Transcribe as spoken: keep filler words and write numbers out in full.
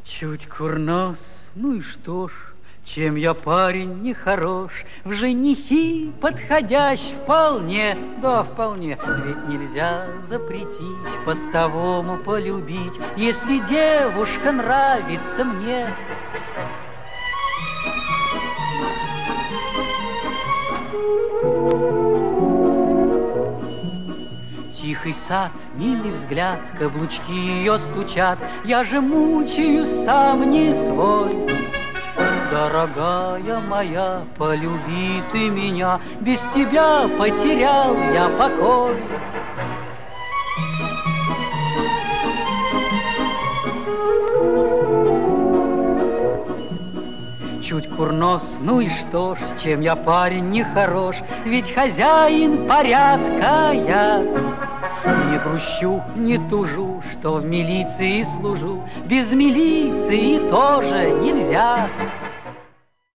Чуть курнос, ну и что ж, чем я парень нехорош, в женихи подходящ вполне, да вполне. Ведь нельзя запретить постовому полюбить, если девушка нравится мне. Тихий сад, милый взгляд, каблучки ее стучат, я же мучаюсь сам не свой. Дорогая моя, полюби ты меня, без тебя потерял я покой. Чуть курнос, ну и что ж, чем я парень нехорош, ведь хозяин порядка я. Не грущу, не тужу, что в милиции служу, без милиции тоже нельзя.